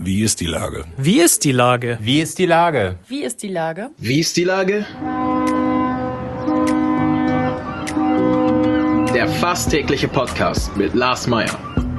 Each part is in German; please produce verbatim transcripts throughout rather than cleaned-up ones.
Wie ist die Lage? Wie ist die Lage? Wie ist die Lage? Wie ist die Lage? Wie ist die Lage? Der fast tägliche Podcast mit Lars Meyer.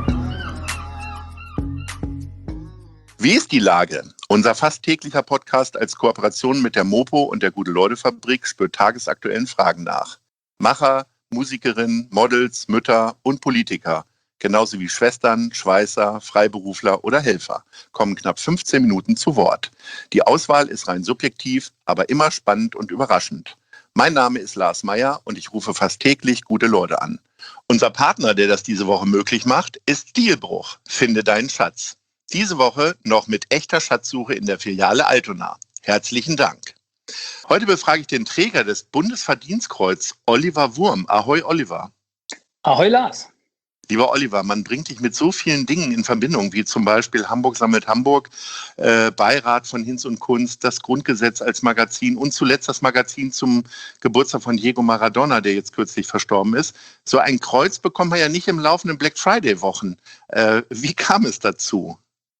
Wie ist die Lage? Unser fast täglicher Podcast als Kooperation mit der Mopo und der Gute-Leute-Fabrik spürt tagesaktuellen Fragen nach. Macher, Musikerinnen, Models, Mütter und Politiker, genauso wie Schwestern, Schweißer, Freiberufler oder Helfer, kommen knapp fünfzehn Minuten zu Wort. Die Auswahl ist rein subjektiv, aber immer spannend und überraschend. Mein Name ist Lars Meyer und ich rufe fast täglich gute Leute an. Unser Partner, der das diese Woche möglich macht, ist Stilbruch. Finde deinen Schatz. Diese Woche noch mit echter Schatzsuche in der Filiale Altona. Herzlichen Dank. Heute befrage ich den Träger des Bundesverdienstkreuz, Oliver Wurm. Ahoi, Oliver. Ahoi, Lars. Lieber Oliver, man bringt dich mit so vielen Dingen in Verbindung, wie zum Beispiel Hamburg sammelt Hamburg, äh, Beirat von Hinz und Kunst, das Grundgesetz als Magazin und zuletzt das Magazin zum Geburtstag von Diego Maradona, der jetzt kürzlich verstorben ist. So ein Kreuz bekommt man ja nicht im laufenden Black Friday-Wochen. Äh, wie kam es dazu?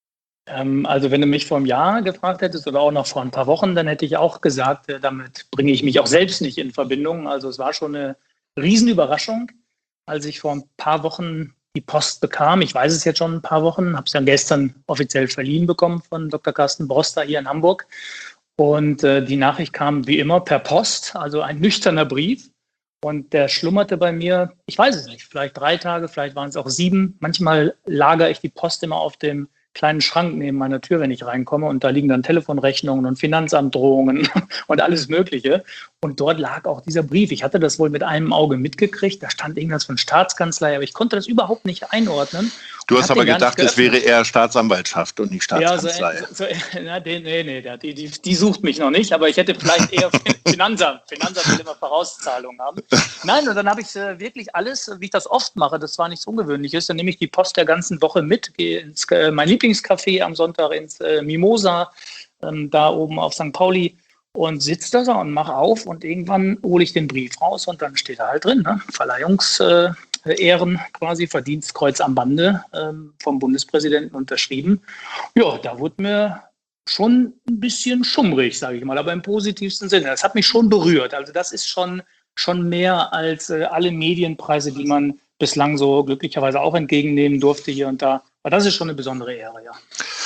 Also wenn du mich vor einem Jahr gefragt hättest oder auch noch vor ein paar Wochen, dann hätte ich auch gesagt, damit bringe ich mich auch selbst nicht in Verbindung. Also es war schon eine Riesenüberraschung, als ich vor ein paar Wochen die Post bekam. Ich weiß es jetzt schon ein paar Wochen, habe es dann gestern offiziell verliehen bekommen von Doktor Carsten Broster hier in Hamburg. Und äh, die Nachricht kam wie immer per Post, also ein nüchterner Brief. Und der schlummerte bei mir, ich weiß es nicht, vielleicht drei Tage, vielleicht waren es auch sieben. Manchmal lagere ich die Post immer auf dem kleinen Schrank neben meiner Tür, wenn ich reinkomme, und da liegen dann Telefonrechnungen und Finanzamtdrohungen und alles Mögliche. Und dort lag auch dieser Brief. Ich hatte das wohl mit einem Auge mitgekriegt. Da stand irgendwas von Staatskanzlei, aber ich konnte das überhaupt nicht einordnen. Du hast aber gedacht, es wäre eher Staatsanwaltschaft und nicht Staatskanzlei. Ja, so, so, na, nee, nee, nee die, die, die sucht mich noch nicht, aber ich hätte vielleicht eher Finanzamt. Finanzamt will immer Vorauszahlungen haben. Nein, und dann habe ich äh, wirklich alles, wie ich das oft mache, das war nichts Ungewöhnliches, dann nehme ich die Post der ganzen Woche mit, gehe ins äh, mein Lieblingscafé am Sonntag ins äh, Mimosa, ähm, da oben auf Sankt Pauli, und sitze da und mache auf und irgendwann hole ich den Brief raus und dann steht da halt drin, ne? Verleihungsehren äh, quasi, Verdienstkreuz am Bande ähm, vom Bundespräsidenten unterschrieben. Ja, da wurde mir schon ein bisschen schummrig, sage ich mal, aber im positivsten Sinne. Das hat mich schon berührt. Also das ist schon, schon mehr als äh, alle Medienpreise, die man bislang so glücklicherweise auch entgegennehmen durfte hier und da. Aber das ist schon eine besondere Ehre, ja.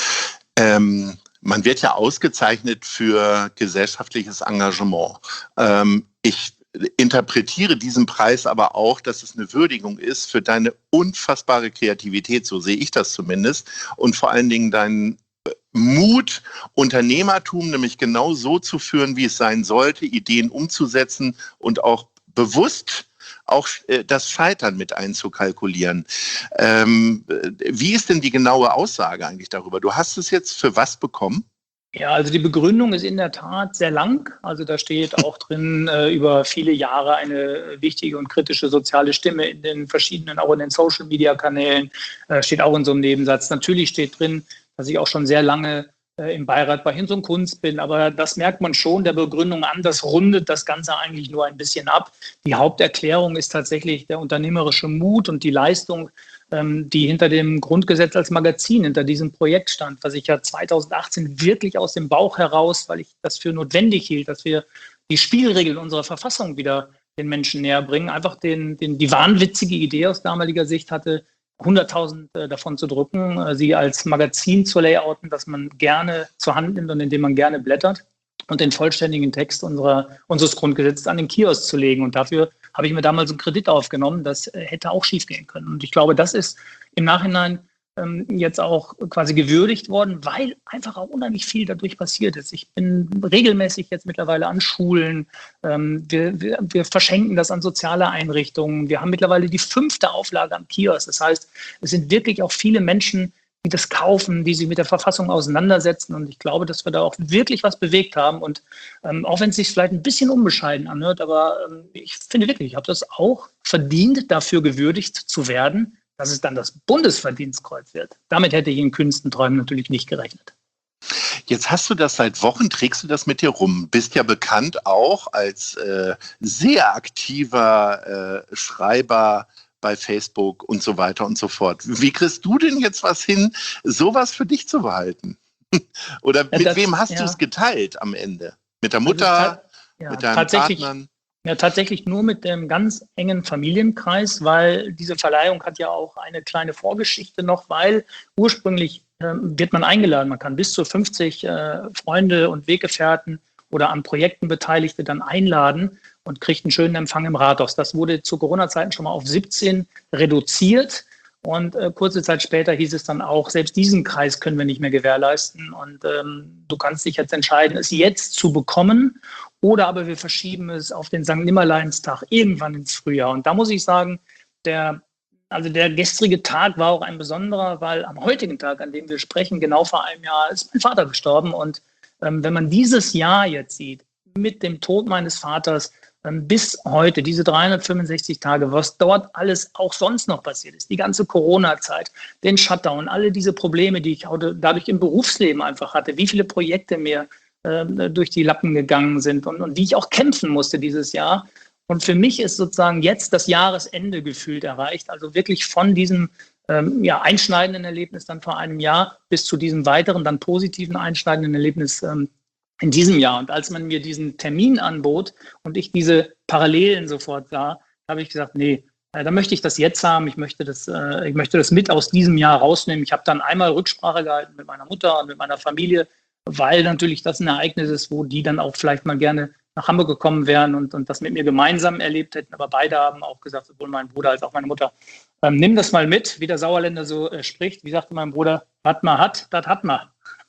Ähm, man wird ja ausgezeichnet für gesellschaftliches Engagement. Ähm, ich interpretiere diesen Preis aber auch, dass es eine Würdigung ist für deine unfassbare Kreativität, so sehe ich das zumindest, und vor allen Dingen deinen Mut, Unternehmertum nämlich genau so zu führen, wie es sein sollte, Ideen umzusetzen und auch bewusst auch äh, das Scheitern mit einzukalkulieren. Ähm, wie ist denn die genaue Aussage eigentlich darüber? Du hast es jetzt für was bekommen? Ja, also die Begründung ist in der Tat sehr lang. Also da steht auch drin, äh, über viele Jahre eine wichtige und kritische soziale Stimme in den verschiedenen, auch in den Social-Media-Kanälen, äh, steht auch in so einem Nebensatz. Natürlich steht drin, dass ich auch schon sehr lange äh, im Beirat bei Hinz und Kunst bin, aber das merkt man schon der Begründung an, das rundet das Ganze eigentlich nur ein bisschen ab. Die Haupterklärung ist tatsächlich der unternehmerische Mut und die Leistung, die hinter dem Grundgesetz als Magazin, hinter diesem Projekt stand, was ich ja zweitausendachtzehn wirklich aus dem Bauch heraus, weil ich das für notwendig hielt, dass wir die Spielregeln unserer Verfassung wieder den Menschen näher bringen, einfach den, den, die wahnwitzige Idee aus damaliger Sicht hatte, hunderttausend äh, davon zu drucken, äh, sie als Magazin zu layouten, das man gerne zur Hand nimmt und in dem man gerne blättert, und den vollständigen Text unserer, unseres Grundgesetzes an den Kiosk zu legen. Und dafür habe ich mir damals einen Kredit aufgenommen. Das äh, hätte auch schief gehen können. Und ich glaube, das ist im Nachhinein ähm, jetzt auch quasi gewürdigt worden, weil einfach auch unheimlich viel dadurch passiert ist. Ich bin regelmäßig jetzt mittlerweile an Schulen. Ähm, wir, wir, wir verschenken das an soziale Einrichtungen. Wir haben mittlerweile die fünfte Auflage am Kiosk. Das heißt, es sind wirklich auch viele Menschen, die das kaufen, die sich mit der Verfassung auseinandersetzen. Und ich glaube, dass wir da auch wirklich was bewegt haben. Und ähm, auch wenn es sich vielleicht ein bisschen unbescheiden anhört, aber ähm, ich finde wirklich, ich habe das auch verdient, dafür gewürdigt zu werden, dass es dann das Bundesverdienstkreuz wird. Damit hätte ich in Künstenträumen natürlich nicht gerechnet. Jetzt hast du das seit Wochen, trägst du das mit dir rum. Bist ja bekannt auch als äh, sehr aktiver äh, Schreiber bei Facebook und so weiter und so fort. Wie kriegst du denn jetzt was hin, sowas für dich zu behalten? Oder mit das, wem hast ja. du es geteilt am Ende? Mit der Mutter, also, ja, mit deinen tatsächlich, Partnern? Ja, tatsächlich nur mit dem ganz engen Familienkreis, weil diese Verleihung hat ja auch eine kleine Vorgeschichte noch, weil ursprünglich ähm, wird man eingeladen, man kann bis zu fünfzig äh, Freunde und Weggefährten oder an Projekten Beteiligte dann einladen und kriegt einen schönen Empfang im Rathaus. Das wurde zu Corona-Zeiten schon mal auf siebzehn reduziert. Und äh, kurze Zeit später hieß es dann auch, selbst diesen Kreis können wir nicht mehr gewährleisten. Und ähm, du kannst dich jetzt entscheiden, es jetzt zu bekommen oder aber wir verschieben es auf den Sankt Nimmerleinstag irgendwann ins Frühjahr. Und da muss ich sagen, der, also der gestrige Tag war auch ein besonderer, weil am heutigen Tag, an dem wir sprechen, genau vor einem Jahr ist mein Vater gestorben. Und ähm, wenn man dieses Jahr jetzt sieht, mit dem Tod meines Vaters, bis heute, diese dreihundertfünfundsechzig Tage, was dort alles auch sonst noch passiert ist, die ganze Corona-Zeit, den Shutdown, alle diese Probleme, die ich dadurch im Berufsleben einfach hatte, wie viele Projekte mir äh, durch die Lappen gegangen sind und, und wie ich auch kämpfen musste dieses Jahr. Und für mich ist sozusagen jetzt das Jahresende gefühlt erreicht, also wirklich von diesem ähm, ja, einschneidenden Erlebnis dann vor einem Jahr bis zu diesem weiteren, dann positiven einschneidenden Erlebnis ähm, in diesem Jahr. Und als man mir diesen Termin anbot und ich diese Parallelen sofort sah, habe ich gesagt, nee, äh, da möchte ich das jetzt haben. Ich möchte das, äh, ich möchte das mit aus diesem Jahr rausnehmen. Ich habe dann einmal Rücksprache gehalten mit meiner Mutter und mit meiner Familie, weil natürlich das ein Ereignis ist, wo die dann auch vielleicht mal gerne nach Hamburg gekommen wären und, und das mit mir gemeinsam erlebt hätten. Aber beide haben auch gesagt, sowohl mein Bruder als auch meine Mutter, ähm, nimm das mal mit, wie der Sauerländer so äh, spricht. Wie sagte mein Bruder, was man hat, das hat man.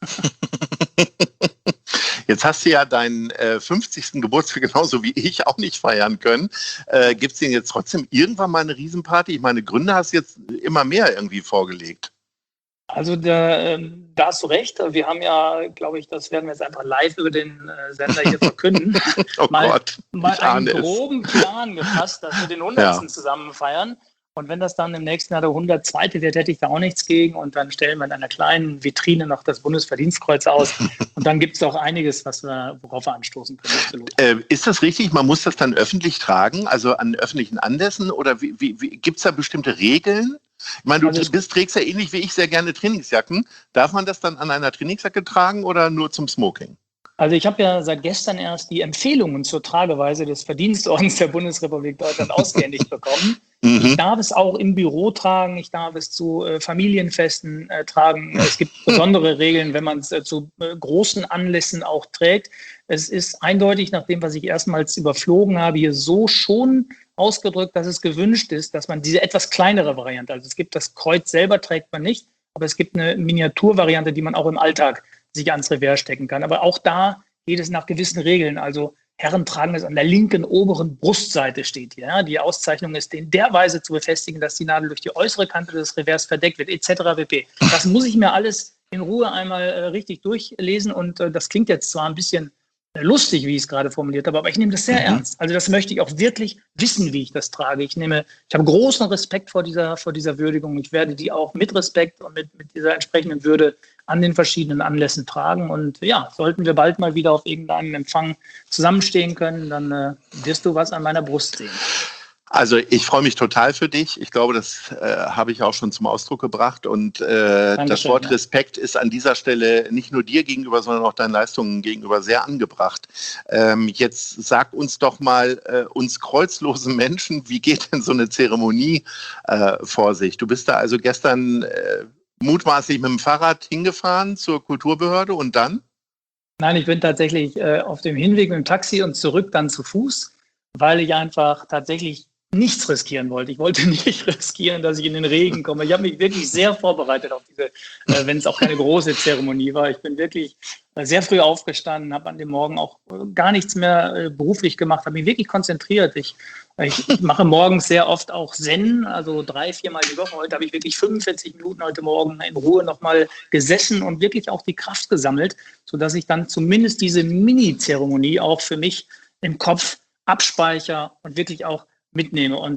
Jetzt hast du ja deinen äh, fünfzigsten Geburtstag genauso wie ich auch nicht feiern können. Äh, Gibt es denn jetzt trotzdem irgendwann mal eine Riesenparty? Ich meine, Gründe hast du jetzt immer mehr irgendwie vorgelegt. Also da, ähm, da hast du recht. Wir haben ja, glaube ich, das werden wir jetzt einfach live über den äh, Sender hier verkünden, oh mal, Gott, mal einen es. groben Plan gefasst, dass wir den hundertsten Ja. zusammen feiern. Und wenn das dann im nächsten Jahr der hundertzweite wird, hätte ich da auch nichts gegen. Und dann stellen wir in einer kleinen Vitrine noch das Bundesverdienstkreuz aus. Und dann gibt es auch einiges, was wir, worauf wir anstoßen können. Absolut. Äh, ist das richtig? Man muss das dann öffentlich tragen, also an öffentlichen Anlässen? Oder wie, wie, wie, gibt es da bestimmte Regeln? Ich meine, du Also es- bist, trägst ja ähnlich wie ich sehr gerne Trainingsjacken. Darf man das dann an einer Trainingsjacke tragen oder nur zum Smoking? Also ich habe ja seit gestern erst die Empfehlungen zur Trageweise des Verdienstordens der Bundesrepublik Deutschland ausgehändigt bekommen. Mhm. Ich darf es auch im Büro tragen, ich darf es zu äh, Familienfesten äh, tragen. Es gibt besondere Regeln, wenn man es äh, zu äh, großen Anlässen auch trägt. Es ist eindeutig, nach dem, was ich erstmals überflogen habe, hier so schon ausgedrückt, dass es gewünscht ist, dass man diese etwas kleinere Variante, also es gibt das Kreuz selber, trägt man nicht, aber es gibt eine Miniaturvariante, die man auch im Alltag sich ans Revers stecken kann. Aber auch da geht es nach gewissen Regeln. Also Herren tragen es an der linken oberen Brustseite, steht hier. Ja. Die Auszeichnung ist in der Weise zu befestigen, dass die Nadel durch die äußere Kante des Revers verdeckt wird, et cetera pp. Das muss ich mir alles in Ruhe einmal äh, richtig durchlesen und äh, das klingt jetzt zwar ein bisschen äh, lustig, wie ich es gerade formuliert habe, aber ich nehme das sehr Mhm. ernst. Also das möchte ich auch wirklich wissen, wie ich das trage. Ich nehme, ich habe großen Respekt vor dieser, vor dieser Würdigung. Ich werde die auch mit Respekt und mit, mit dieser entsprechenden Würde an den verschiedenen Anlässen tragen. Und ja, sollten wir bald mal wieder auf irgendeinem Empfang zusammenstehen können, dann äh, wirst du was an meiner Brust sehen. Also ich freue mich total für dich. Ich glaube, das äh, habe ich auch schon zum Ausdruck gebracht. Und äh, das Wort ja. Respekt ist an dieser Stelle nicht nur dir gegenüber, sondern auch deinen Leistungen gegenüber sehr angebracht. Ähm, jetzt sag uns doch mal, äh, uns kreuzlosen Menschen, wie geht denn so eine Zeremonie äh, vor sich? Du bist da also gestern äh, mutmaßlich mit dem Fahrrad hingefahren zur Kulturbehörde und dann? Nein, ich bin tatsächlich äh, auf dem Hinweg mit dem Taxi und zurück dann zu Fuß, weil ich einfach tatsächlich nichts riskieren wollte. Ich wollte nicht riskieren, dass ich in den Regen komme. Ich habe mich wirklich sehr vorbereitet auf diese, äh, wenn es auch keine große Zeremonie war. Ich bin wirklich äh, sehr früh aufgestanden, habe an dem Morgen auch äh, gar nichts mehr äh, beruflich gemacht, habe mich wirklich konzentriert. Ich, ich, ich mache morgens sehr oft auch Zen, also drei, viermal die Woche. Heute habe ich wirklich fünfundvierzig Minuten heute Morgen in Ruhe nochmal gesessen und wirklich auch die Kraft gesammelt, sodass ich dann zumindest diese Mini-Zeremonie auch für mich im Kopf abspeichere und wirklich auch mitnehme. Und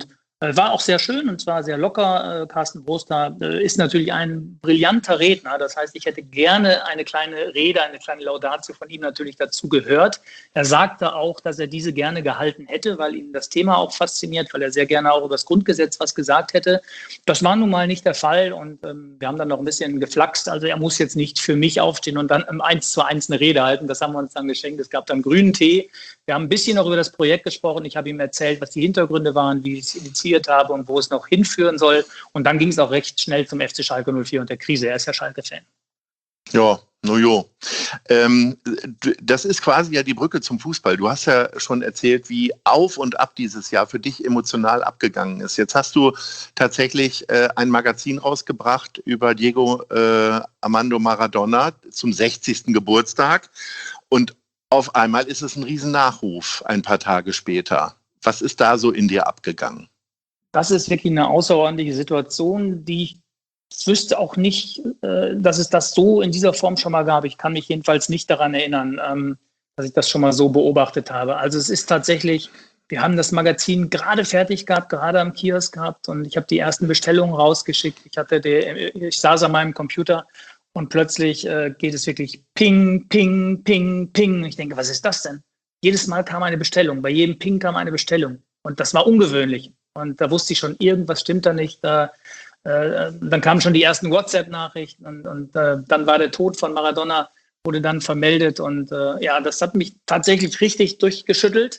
War auch sehr schön und zwar sehr locker. Carsten Broster ist natürlich ein brillanter Redner. Das heißt, ich hätte gerne eine kleine Rede, eine kleine Laudatio von ihm natürlich dazu gehört. Er sagte auch, dass er diese gerne gehalten hätte, weil ihn das Thema auch fasziniert, weil er sehr gerne auch über das Grundgesetz was gesagt hätte. Das war nun mal nicht der Fall und ähm, wir haben dann noch ein bisschen geflaxt. Also er muss jetzt nicht für mich aufstehen und dann im eins zu eins eine Rede halten. Das haben wir uns dann geschenkt. Es gab dann grünen Tee. Wir haben ein bisschen noch über das Projekt gesprochen. Ich habe ihm erzählt, was die Hintergründe waren, wie ich es initiiert habe und wo es noch hinführen soll. Und dann ging es auch recht schnell zum F C Schalke null vier und der Krise. Er ist ja Schalke-Fan. Ja, no jo. Ähm, das ist quasi ja die Brücke zum Fußball. Du hast ja schon erzählt, wie auf und ab dieses Jahr für dich emotional abgegangen ist. Jetzt hast du tatsächlich äh, ein Magazin rausgebracht über Diego äh, Armando Maradona zum sechzigsten Geburtstag. Und auf einmal ist es ein Riesennachruf ein paar Tage später. Was ist da so in dir abgegangen? Das ist wirklich eine außerordentliche Situation, die ich wüsste auch nicht, äh, dass es das so in dieser Form schon mal gab. Ich kann mich jedenfalls nicht daran erinnern, ähm, dass ich das schon mal so beobachtet habe. Also es ist tatsächlich, wir haben das Magazin gerade fertig gehabt, gerade am Kiosk gehabt und ich habe die ersten Bestellungen rausgeschickt. Ich hatte die, ich saß an meinem Computer und plötzlich äh, geht es wirklich ping, ping, ping, ping. Ich denke, was ist das denn? Jedes Mal kam eine Bestellung, bei jedem Ping kam eine Bestellung und das war ungewöhnlich. Und da wusste ich schon, irgendwas stimmt da nicht. Da, äh, dann kamen schon die ersten WhatsApp-Nachrichten und, und äh, dann war der Tod von Maradona, wurde dann vermeldet. Und äh, ja, das hat mich tatsächlich richtig durchgeschüttelt.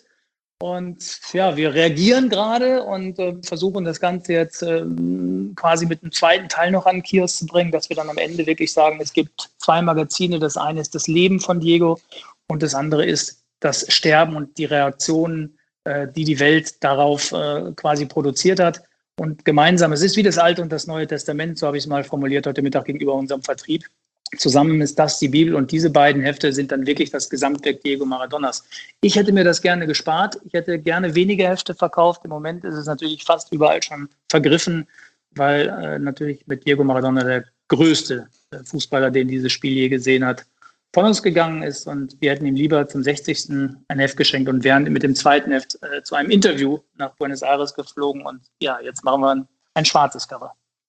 Und ja, wir reagieren gerade und äh, versuchen das Ganze jetzt äh, quasi mit einem zweiten Teil noch an den Kiosk zu bringen, dass wir dann am Ende wirklich sagen, es gibt zwei Magazine. Das eine ist das Leben von Diego und das andere ist das Sterben und die Reaktionen, die die Welt darauf äh, quasi produziert hat. Und gemeinsam, es ist wie das Alte und das Neue Testament, so habe ich es mal formuliert heute Mittag gegenüber unserem Vertrieb. Zusammen ist das die Bibel und diese beiden Hefte sind dann wirklich das Gesamtwerk Diego Maradonas. Ich hätte mir das gerne gespart. Ich hätte gerne weniger Hefte verkauft. Im Moment ist es natürlich fast überall schon vergriffen, weil äh, natürlich mit Diego Maradona der größte äh, Fußballer, den dieses Spiel je gesehen hat, von uns gegangen ist und wir hätten ihm lieber zum sechzigsten ein Heft geschenkt und wären mit dem zweiten Heft äh, zu einem Interview nach Buenos Aires geflogen und ja, jetzt machen wir ein, ein schwarzes Cover.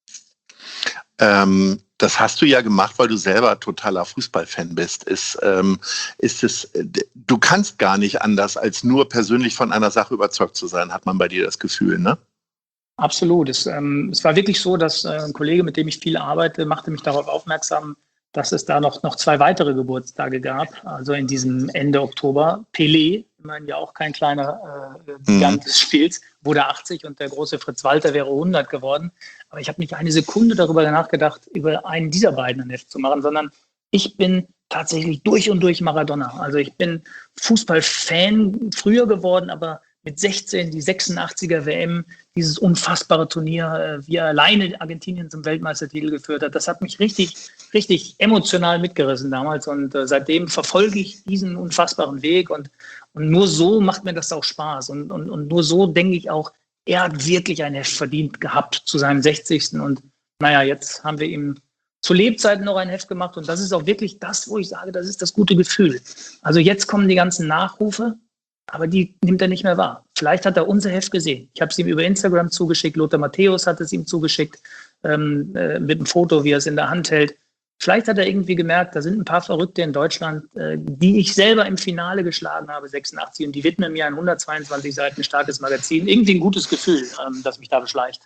Ähm, das hast du ja gemacht, weil du selber totaler Fußballfan bist. Ist, ähm, ist es, du kannst gar nicht anders, als nur persönlich von einer Sache überzeugt zu sein, hat man bei dir das Gefühl, ne? Absolut. Es, ähm, es war wirklich so, dass äh, ein Kollege, mit dem ich viel arbeite, machte mich darauf aufmerksam, dass es da noch, noch zwei weitere Geburtstage gab, also in diesem Ende Oktober. Pelé, immerhin ja auch kein kleiner äh, Gigant des Spiels, wurde achtzig und der große Fritz Walter wäre hundert geworden. Aber ich habe nicht eine Sekunde darüber nachgedacht, über einen dieser beiden ein Heft zu machen, sondern ich bin tatsächlich durch und durch Maradona. Also ich bin Fußballfan früher geworden, aber mit sechzehn, die sechsundachtziger W M, dieses unfassbare Turnier, wie er alleine Argentinien zum Weltmeistertitel geführt hat, das hat mich richtig, richtig emotional mitgerissen damals und äh, seitdem verfolge ich diesen unfassbaren Weg und, und nur so macht mir das auch Spaß und, und, und nur so denke ich auch, er hat wirklich ein Heft verdient gehabt zu seinem sechzigsten und naja, jetzt haben wir ihm zu Lebzeiten noch ein Heft gemacht und das ist auch wirklich das, wo ich sage, das ist das gute Gefühl. Also jetzt kommen die ganzen Nachrufe, aber die nimmt er nicht mehr wahr. Vielleicht hat er unser Heft gesehen. Ich habe es ihm über Instagram zugeschickt. Lothar Matthäus hat es ihm zugeschickt ähm, äh, mit einem Foto, wie er es in der Hand hält. Vielleicht hat er irgendwie gemerkt, da sind ein paar Verrückte in Deutschland, äh, die ich selber im Finale geschlagen habe, sechsundachtzig, und die widmen mir ein hundertzweiundzwanzig Seiten starkes Magazin. Irgendwie ein gutes Gefühl, ähm, das mich da beschleicht.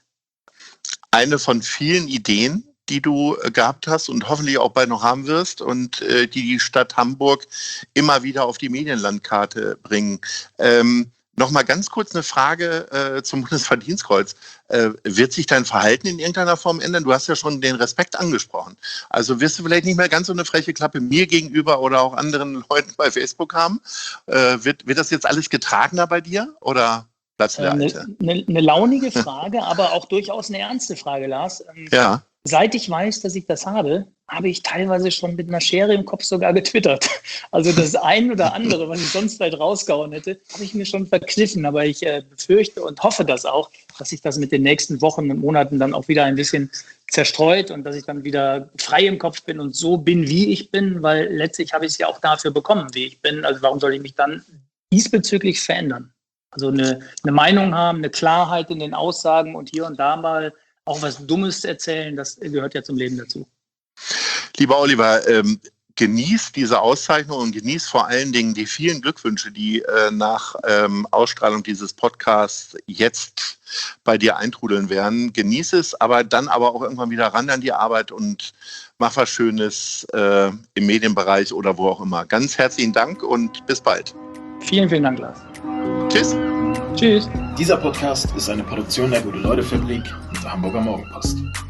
Eine von vielen Ideen, die du gehabt hast und hoffentlich auch bald noch haben wirst und äh, die die Stadt Hamburg immer wieder auf die Medienlandkarte bringen. Ähm, Nochmal ganz kurz eine Frage äh, zum Bundesverdienstkreuz. Äh, wird sich dein Verhalten in irgendeiner Form ändern? Du hast ja schon den Respekt angesprochen. Also wirst du vielleicht nicht mehr ganz so eine freche Klappe mir gegenüber oder auch anderen Leuten bei Facebook haben? Äh, wird, wird das jetzt alles getragener bei dir oder bleibst du der Alte? Eine, eine, eine launige Frage, aber auch durchaus eine ernste Frage, Lars. Ähm, ja. Seit ich weiß, dass ich das habe, habe ich teilweise schon mit einer Schere im Kopf sogar getwittert. Also das ein oder andere, was ich sonst vielleicht rausgehauen hätte, habe ich mir schon verkniffen. Aber ich äh, befürchte und hoffe das auch, dass sich das mit den nächsten Wochen und Monaten dann auch wieder ein bisschen zerstreut und dass ich dann wieder frei im Kopf bin und so bin, wie ich bin, weil letztlich habe ich es ja auch dafür bekommen, wie ich bin. Also warum soll ich mich dann diesbezüglich verändern? Also eine, eine Meinung haben, eine Klarheit in den Aussagen und hier und da mal auch was Dummes erzählen, das gehört ja zum Leben dazu. Lieber Oliver, ähm, genieß diese Auszeichnung und genieß vor allen Dingen die vielen Glückwünsche, die äh, nach ähm, Ausstrahlung dieses Podcasts jetzt bei dir eintrudeln werden. Genieß es, aber dann aber auch irgendwann wieder ran an die Arbeit und mach was Schönes äh, im Medienbereich oder wo auch immer. Ganz herzlichen Dank und bis bald. Vielen, vielen Dank, Lars. Tschüss. Tschüss. Dieser Podcast ist eine Produktion der Gute-Leute-Fabrik und der Hamburger Morgenpost.